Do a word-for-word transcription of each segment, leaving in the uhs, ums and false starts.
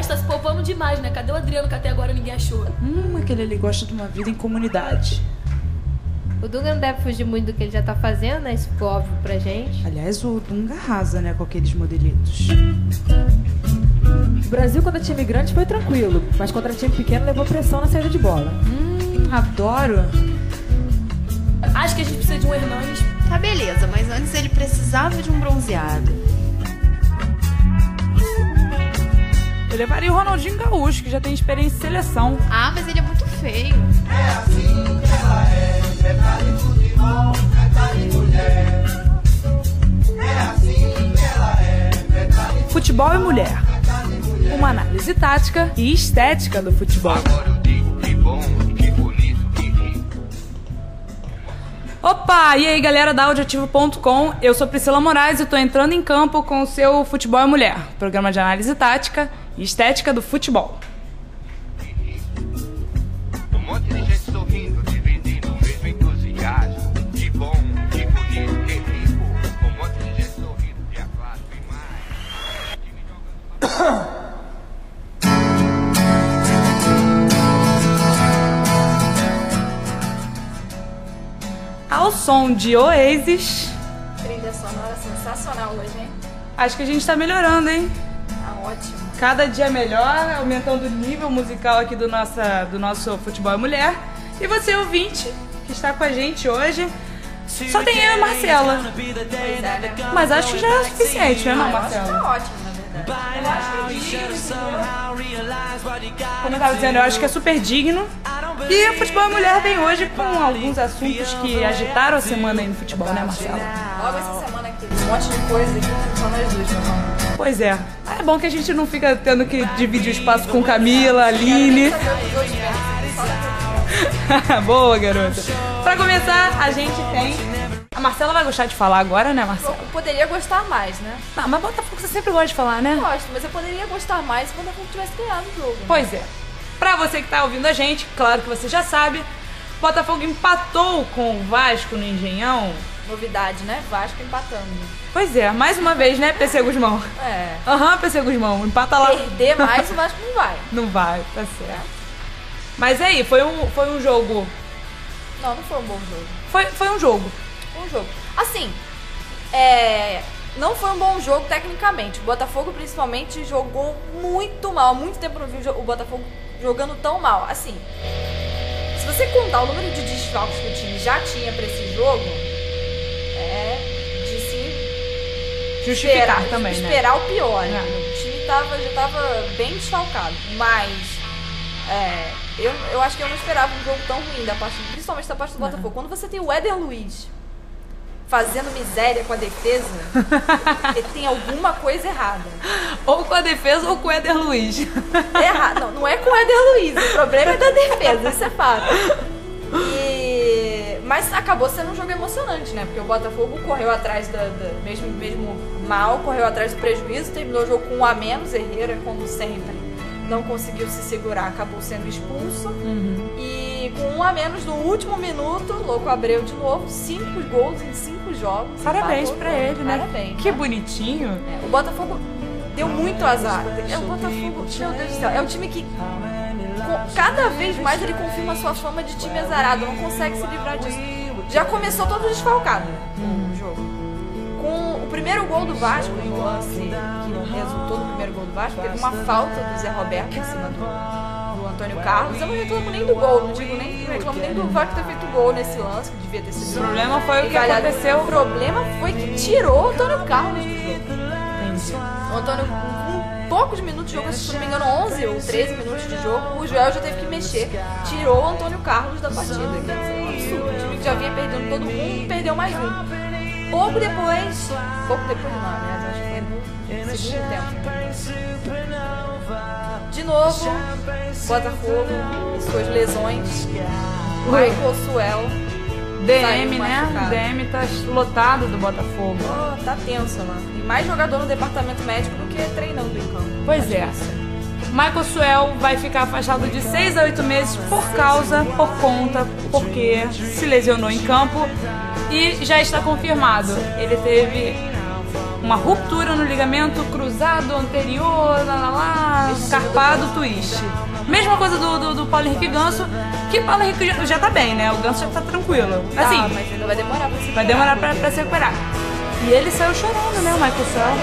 tá se poupando demais, né? Cadê o Adriano que até agora ninguém achou? Hum, aquele ali gosta de uma vida em comunidade. O Dunga não deve fugir muito do que ele já tá fazendo, né? Isso ficou óbvio pra gente. Aliás, o Dunga arrasa, né, com aqueles modelitos. O Brasil, contra time grande, foi tranquilo, mas contra time pequeno, levou pressão na saída de bola. Hum, adoro. Acho que a gente precisa de um Hernanes. Tá, beleza, mas antes ele precisava de um bronzeado. Eu levaria o Ronaldinho Gaúcho, que já tem experiência em seleção. Ah, mas ele é muito feio. É assim que ela é, metade futebol, metade mulher. É assim que ela é, metade Futebol e mulher. Uma análise tática e estética do futebol. Agora eu digo que bom, que bonito, que rico. Opa, e aí galera da Audioativo ponto com, eu sou Priscila Moraes e tô entrando em campo com o seu Futebol e Mulher, programa de análise tática e estética do futebol. Um monte de gente sorrindo, dividindo o mesmo entusiasmo. Que bom, que bonito, que rico. Um monte de gente sorrindo, que claro, tem mais. Ao som de Oasis. Trilha sonora sensacional hoje, hein? Acho que a gente tá melhorando, hein? Tá ótimo. Cada dia melhor, aumentando o nível musical aqui do, nossa, do nosso Futebol e Mulher. E você, ouvinte, que está com a gente hoje, só tem eu e a Marcela. Pois é, né? Mas acho que já é o suficiente, né, não, Eu acho que Marcela? tá ótimo, na verdade. Eu acho que é digno, Como eu tava dizendo, eu acho que é super digno. E o Futebol e Mulher vem hoje com alguns assuntos que agitaram a semana aí no futebol, né, Marcela? logo essa semana aqui, um monte de coisa aqui, só nós dois, meu irmão. Pois é. É bom que a gente não fica tendo que dividir o espaço com Camila, Aline. Boa, garota. Pra começar, a gente tem... A Marcela vai gostar de falar agora, né, Marcela? Eu poderia gostar mais, né? Não, mas Botafogo você sempre gosta de falar, né? Gosto, mas eu poderia gostar mais se o Botafogo tivesse ganhado o jogo. Né? Pois é. Pra você que tá ouvindo a gente, claro que você já sabe, Botafogo empatou com o Vasco no Engenhão. Novidade, né? Vasco empatando. Pois é, mais uma vez, né, P C Guzmão? É. Aham, uhum, P C Guzmão, empata lá. Perder mais, o Vasco não vai. Não vai, tá certo. Mas aí, foi um, foi um jogo... Não, não foi um bom jogo. Foi, foi um jogo. Foi um jogo. Assim, é... não foi um bom jogo tecnicamente. O Botafogo, principalmente, jogou muito mal. Há muito tempo eu não vi o Botafogo jogando tão mal. Assim, se você contar o número de desfalques que o time já tinha pra esse jogo, é de se justificar esperar, também, de né? esperar o pior. Né? É. O time tava, já tava bem desfalcado. Mas é, eu, eu acho que eu não esperava um jogo tão ruim, da parte, principalmente da parte do Botafogo. Uhum. Quando você tem o Éder Luiz fazendo miséria com a defesa, tem alguma coisa errada. Ou com a defesa ou com o Éder Luiz. Errado. Não, não é com o Éder Luiz, o problema é da defesa, isso é fato. E... Mas acabou sendo um jogo emocionante, né? Porque o Botafogo correu atrás, da, da mesmo, mesmo mal, correu atrás do prejuízo, terminou o jogo com um a menos. Herrera, como sempre, não conseguiu se segurar, acabou sendo expulso. Uhum. E com um a menos no último minuto, Louco Abreu de novo, cinco gols em cinco jogos. Parabéns pra ele, né? Parabéns. Que né? bonitinho. É, o Botafogo deu muito azar. É o Botafogo, meu Deus do céu, é um time que cada vez mais ele confirma a sua fama de time azarado, não consegue se livrar disso. Já começou todo desfalcado o jogo. Com o primeiro gol do Vasco, no lance que resultou no primeiro gol do Vasco, teve uma falta do Zé Roberto em cima do, do Antônio Carlos. Eu não reclamo nem do gol, não digo nem, não reclamo nem do Vasco ter feito gol nesse lance, que devia ter sido. O problema foi o que Galhado. aconteceu. O problema foi que tirou o Antônio Carlos do jogo. O Antônio, com poucos minutos de jogo, se não me engano, onze ou treze minutos de jogo, o Joel já teve que mexer. Tirou o Antônio Carlos da partida. Quer dizer, um absurdo. O time que já vinha perdendo todo mundo, perdeu mais um. Pouco depois, pouco depois não, né? Acho que foi no segundo tempo. De novo, Botafogo e suas lesões. Michael Suel. D M, né? D M tá lotado do Botafogo. Oh, tá tenso lá. E mais jogador no departamento médico do que treinando em campo. Pois é. Michael Suel vai ficar afastado de seis a oito meses por causa, por conta, porque se lesionou em campo e já está confirmado. Ele teve uma ruptura no ligamento cruzado anterior, lá, lá, lá, carpado, twist. Mesma coisa do, do, do Paulo Henrique Ganso, que o Paulo Henrique já, já tá bem, né? O Ganso já tá tranquilo. Assim, Ah, mas ainda vai demorar pra se recuperar. vai demorar pra, pra se recuperar. E ele saiu chorando, né, o Michael Phelps?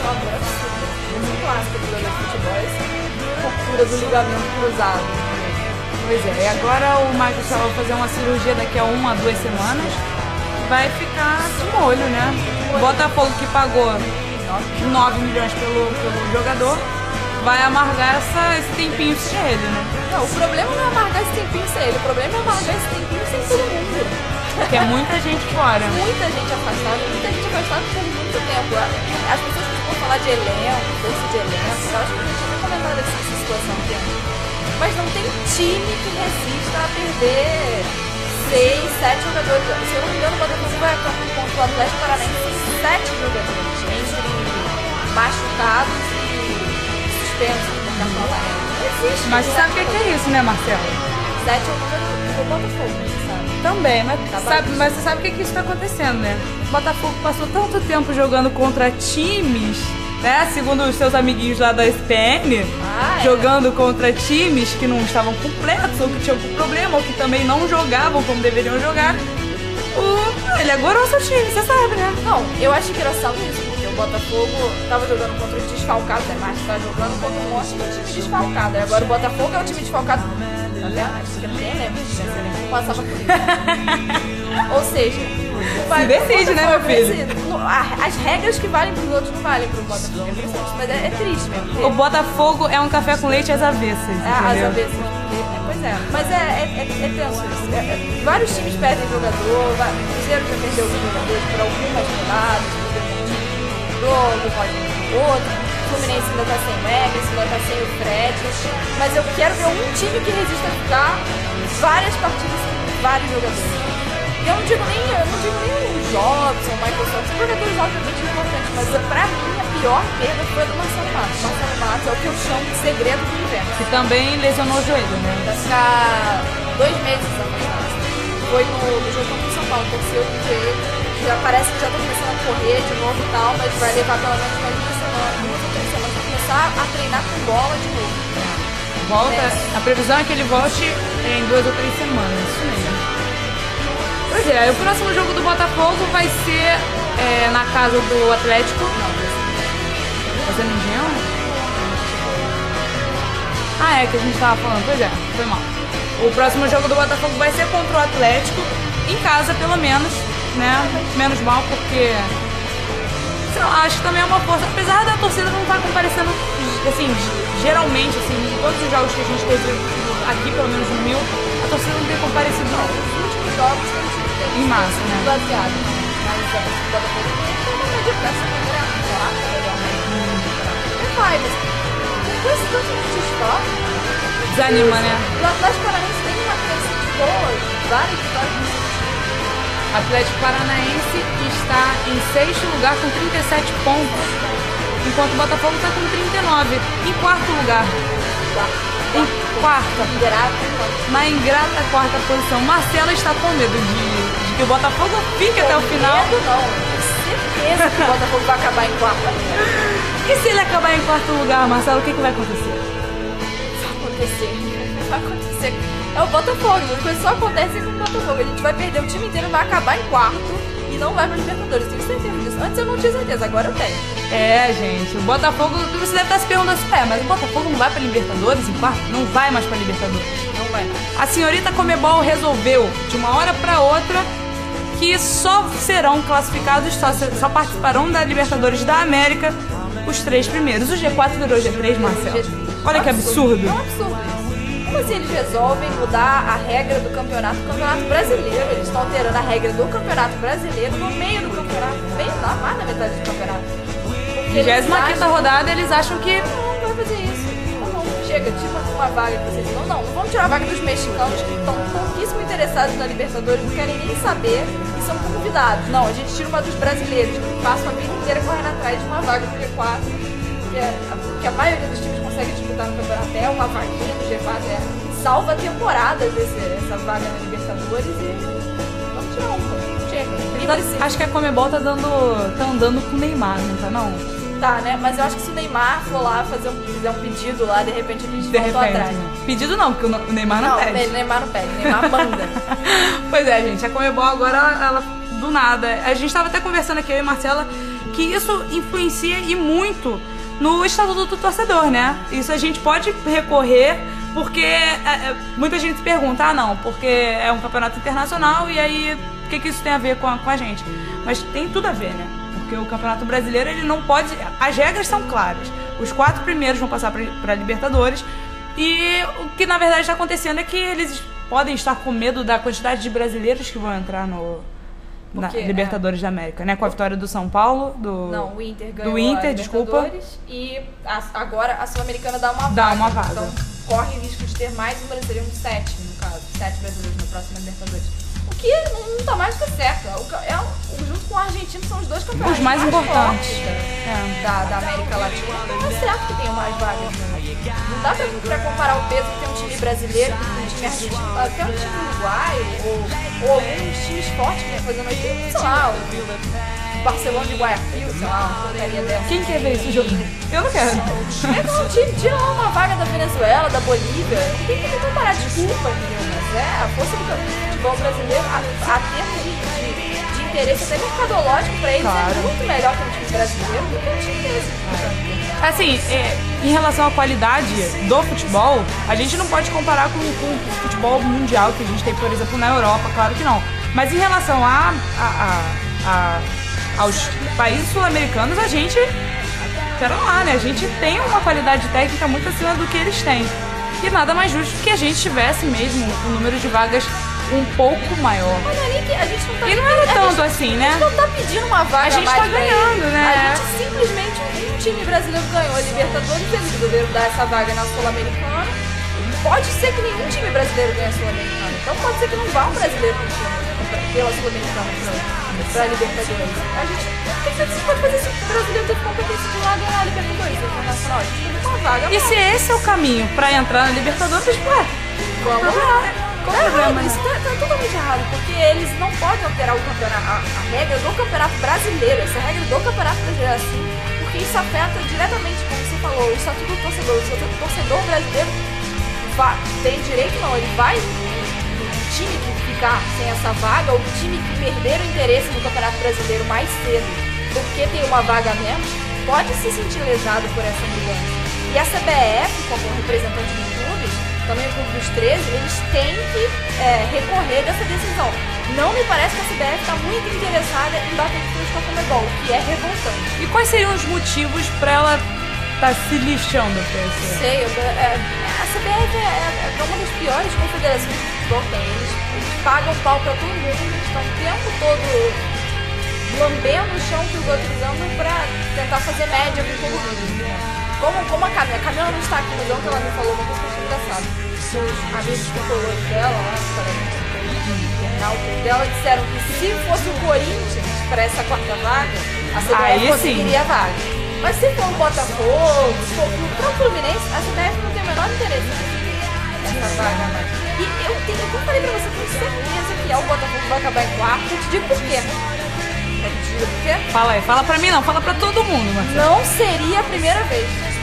Um clássico do jogador de futebol, essa ruptura do ligamento cruzado. Pois é, e agora o Michael Phelps vai fazer uma cirurgia daqui a uma, duas semanas. Vai ficar de molho, né? O Botafogo, que pagou nove milhões pelo, pelo jogador, vai amargar essa, esse tempinho sem ele, né? Não, o problema não é amargar esse tempinho sem ele, o problema é amargar esse tempinho sem todo mundo. Porque é muita gente fora. Muita gente afastada, muita gente afastada por muito tempo. As pessoas costumam falar de elenco, força de elenco, eu acho que a gente já comentado essa situação aqui. Mas não tem time que resista a perder seis, sete jogadores. Se eu não me engano, o Botafogo vai a campo contra o Atlético Paranaense com sete jogadores, entre machucados e suspensos no cartão amarelo. Não existe. Mas você sabe o que que é isso, né, Marcelo? Sete é o número do Botafogo, você sabe? Também, mas, Tá sabe, bom. mas você sabe o que, que isso tá acontecendo, né? O Botafogo passou tanto tempo jogando contra times, né? Segundo os seus amiguinhos lá da S P N, Ah, é. jogando contra times que não estavam completos, ou que tinham algum problema, ou que também não jogavam como deveriam jogar. O... Ele agorou seu time, você sabe, né? Não, eu acho engraçado isso, porque o Botafogo tava jogando contra os desfalcados, né? Mas tá jogando contra um monte de time desfalcado. E agora o Botafogo é o time desfalcado. Tá vendo? Porque ninguém lembra disso, né? Não passava por isso. Ou seja, o Se decide, né, meu filho? decide. No- a- As regras que valem pros outros não valem pro Botafogo. É impressionante, mas é, é triste mesmo. porque- O Botafogo é um café com leite às avessas, É, às entendeu? avessas. porque- é, Pois é, mas é, é, é, é tenso isso. É, é, vários times perdem jogador, va- o Cruzeiro já perdeu alguns jogadores por algumas rodadas, por exemplo, um jogo, pode vir outro. O Fluminense ainda tá sem o Emerson, ainda tá sem o Fred. Mas eu quero ver um time que resista a ficar várias partidas sem vários jogadores. E eu não digo nem, eu não digo nem o Jobson, o Michael Santos, são jogadores obviamente importantes, mas pra mim a pior perda foi a do Marcelo Matos. Marcelo Matos é o que eu chamo de segredo do inverno. Que também lesionou o joelho, né? Vai ficar dois meses afastado. Foi no, no jogo contra o São Paulo, torceu o joelho. Já parece que já tá começando a correr de novo e tal, mas vai levar pelo menos mais duas semanas, duas ou três semanas pra começar a treinar com bola de novo. Volta, a previsão é que ele volte em duas ou três semanas, isso mesmo. Pois é, o próximo jogo do Botafogo vai ser é, na casa do Atlético. Vai ser no Engenhão? Ah, é, que a gente tava falando, pois é, foi mal. O próximo jogo do Botafogo vai ser contra o Atlético, em casa pelo menos, né? Menos mal, porque sei lá, acho que também é uma força, apesar da torcida não estar comparecendo, assim, geralmente, assim, em todos os jogos que a gente teve aqui, pelo menos no Mil, a torcida não tem comparecido não. Os últimos jogos que a gente tem Em massa, né? baseado, mas a torcida do Botafogo tem uma média dessa maneira fraca, legalmente. É vai, mas com esse tanto de desfalque, Desanima, né? o Atlético Paranaense tem uma crescente boa, várias vitórias consecutivas. Atlético Paranaense está em sexto lugar com trinta e sete pontos, enquanto o Botafogo está com trinta e nove, em quarto lugar. Em quarta, na ingrata quarta posição. Marcela está com medo de, de que o Botafogo fique até o final. Medo não, tenho certeza que o Botafogo vai acabar em quarto. E se ele acabar em quarto lugar, Marcelo, o que, que vai acontecer? Vai acontecer, vai acontecer. É o Botafogo, as coisas só acontecem com o Botafogo. A gente vai perder o time inteiro, vai acabar em quarto e não vai para Libertadores. Tenho certeza disso. Antes eu não tinha certeza, agora eu tenho. É, gente, o Botafogo, você deve estar se perguntando assim, é, mas o Botafogo não vai pra Libertadores em quarto? Não vai mais pra Libertadores. Não vai. A senhorita Comebol resolveu, de uma hora pra outra, que só serão classificados, só, só participarão da Libertadores da América os três primeiros. O G quatro virou G três, Marcelo. Olha que absurdo. É um absurdo isso. Como assim eles resolvem mudar a regra do campeonato, do campeonato brasileiro? Eles estão alterando a regra do campeonato brasileiro no meio do campeonato, no meio da mais da metade do campeonato. Porque eles vigésima quinta acham- rodada, eles acham que Não, não vai fazer isso. Tá bom, chega, tira uma vaga que vocês não, não, não vamos tirar a vaga dos mexicanos que estão pouquíssimo interessados na Libertadores, não querem nem saber e são convidados. Não, a gente tira uma dos brasileiros que passam a vida inteira correndo atrás de uma vaga do G quatro, que, é, que a maioria dos times consegue disputar no campeonato, é uma vaguinha do G quatro, é salva temporadas esse, essa vaga na Libertadores e vamos tirar uma. Chega. Ninguém precisa. Acho que a Conmebol tá dando. tá andando com o Neymar, não tá não? Tá, né? Mas eu acho que se o Neymar for lá fazer um, fizer um pedido lá, de repente a gente De voltou repente. atrás. Né? Pedido não, porque o Neymar não, Não, pede. o Neymar não pede, o Neymar manda. Pois é, gente, a Conmebol agora, ela, do nada. A gente tava até conversando aqui, eu e Marcela, que isso influencia e muito no estatuto do torcedor, né? Isso a gente pode recorrer, porque é, muita gente se pergunta, ah não, porque é um campeonato internacional e aí o que, que isso tem a ver com a, com a gente? Mas tem tudo a ver, né? Porque o Campeonato Brasileiro, ele não pode... As regras são claras. Os quatro primeiros vão passar para a Libertadores. E o que, na verdade, está acontecendo é que eles podem estar com medo da quantidade de brasileiros que vão entrar no... na Porque, Libertadores é. da América, né? Com a vitória do São Paulo, do... Não, o Inter ganhou do Inter, a desculpa. Libertadores e a, agora a Sul-Americana dá uma Dá vaga. uma vaga. Então corre risco de ter mais um brasileiro, um sete, no caso. Sete brasileiros na próxima Libertadores. O que não, não tá mais do que certo. O, é, o, junto com o argentino são os dois campeonatos Os mais importantes. fortes É. da, da América Latina. Não é certo que tenham mais vagas. Né? Não dá pra, pra comparar o peso que tem um time brasileiro com um time argentino, até um time uruguaio, ou, ou alguns times fortes que estão fazendo aqui, sei lá, o Barcelona de Guayaquil, sei lá, uma porcaria dessa. Quem quer ver esse jogo? Eu não quero. É um time, tira lá uma vaga da Venezuela, da Bolívia. Tem que comparar, desculpa, entendeu? Mas é a força do futebol brasileiro, a, a termos de, de, de interesse até mercadológico pra eles, Claro. é muito melhor que um time brasileiro do que um time desse. Assim, é, em relação à qualidade do futebol, a gente não pode comparar com, com o futebol mundial que a gente tem, por exemplo, na Europa, claro que não. Mas em relação a, a, a, a, aos países sul-americanos, a gente, pera lá, né? A gente tem uma qualidade técnica muito acima do que eles têm. E nada mais justo que a gente tivesse mesmo um número de vagas um pouco maior. Mas não é nem que a gente não tá E não era a tanto gente- assim, A né? gente não tá pedindo uma vaga A gente mais tá pra ganhando, eles. né? A gente simplesmente, um time brasileiro ganhou a Libertadores, eles resolveram dar essa vaga na Sul-Americana. Pode ser que nenhum time brasileiro ganhe a Sul-Americana. Então pode ser que não vá um brasileiro pro Sul- pela Sul-Americana pra, pra Libertadores. A gente o que você pode fazer se o brasileiro tem competência de lá ganhar a Libertadores internacional? A gente tem uma vaga E mais. se esse é o caminho pra entrar na Libertadores, ué, Vamos Tá lá. Qual Tá o problema, errado, né? isso tá, tá totalmente errado, porque eles não podem alterar o campeonato, a, a regra do campeonato brasileiro, essa regra do campeonato brasileiro é assim, porque isso afeta diretamente, como você falou, o estatuto do torcedor. O estatuto do torcedor brasileiro vai, tem direito não, ele vai, o time que ficar sem essa vaga, ou o time que perder o interesse no campeonato brasileiro mais cedo, porque tem uma vaga a menos, pode se sentir lesado por essa mudança. E a C B F, como representante dos clubes, também o Clube dos treze, eles têm que é, recorrer dessa decisão. Não me parece que a C B F está muito interessada em bater de frente com a Conmebol, o que é revoltante. E quais seriam os motivos pra ela estar se lixando pra Não esse? sei, eu, é, a C B F é, é, é uma das piores confederações de futebol que tem. Eles, eles pagam pau pra todo mundo, eles estão o tempo todo lambendo o chão que os outros andam pra tentar fazer média com todo mundo. Como, como a Camila, a Camila não está aqui no jogo, que ela me falou uma coisa que eu achei engraçada. Os amigos tricolores dela, lá, internautas dela, disseram que se fosse o Corinthians para essa quarta vaga, a C B F Aí conseguiria a vaga. Mas se for o Botafogo, se for o próprio Fluminense, a C B F não tem o menor interesse nessa vaga mais. E eu tenho, como eu falei pra você, tenho certeza que é o Botafogo que vai acabar em quarto. Eu te digo por quê. Eu te digo por quê? Fala aí, fala pra mim não, fala pra todo mundo, Marcelo. Não seria a primeira vez.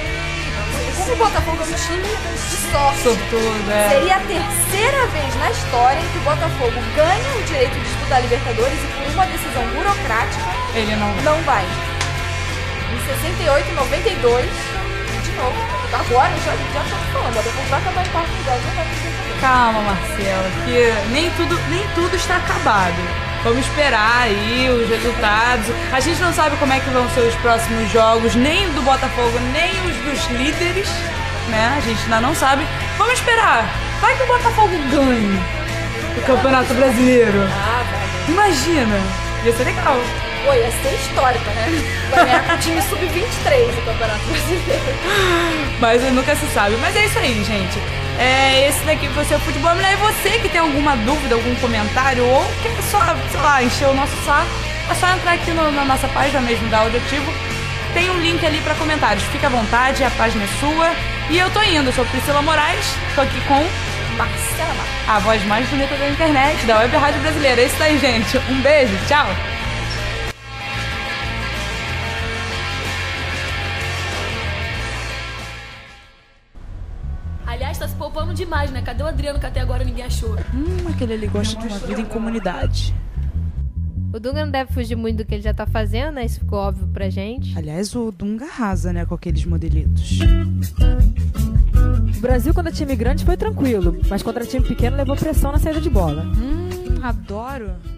Como o Botafogo é um time de sorte. Sortudo, é. Seria a terceira vez na história que o Botafogo ganha o direito de disputar a Libertadores e por uma decisão burocrática Ele não... não vai. Em sessenta e oito, noventa e dois, de novo. Agora eu já, já tô falando, o Botafogo vai acabar em quarto lugar, não vai ter. Calma, Marcela, que nem tudo, nem tudo está acabado. Vamos esperar aí os resultados. A gente não sabe como é que vão ser os próximos jogos, nem do Botafogo, nem os dos líderes, né? A gente ainda não sabe. Vamos esperar. Vai que o Botafogo ganhe o Campeonato Brasileiro. Ah, vai. Imagina. Ia ser legal. Pô, ia ser histórica, né? Vai ganhar com o time sub vinte e três do Campeonato Brasileiro. Mas nunca se sabe. Mas é isso aí, gente. É, esse daqui foi o seu Futebol Mulher. E você que tem alguma dúvida, algum comentário, ou quer só, sei lá, encher o nosso saco, é só entrar aqui no, na nossa página mesmo da Audioativo. Tem um link ali pra comentários. Fica à vontade, a página é sua. E eu tô indo, eu sou Priscila Moraes, tô aqui com Marcela Matos. A voz mais bonita da internet, da Web Rádio Brasileira. É isso aí, gente. Um beijo, tchau. Aliás, tá se poupando demais, né? Cadê o Adriano que até agora ninguém achou? Hum, aquele ali gosta de uma vida em comunidade. O Dunga não deve fugir muito do que ele já tá fazendo, né? Isso ficou óbvio pra gente. Aliás, o Dunga arrasa, né, com aqueles modelitos. O Brasil, quando é time grande, foi tranquilo, mas contra time pequeno levou pressão na saída de bola. Hum, adoro.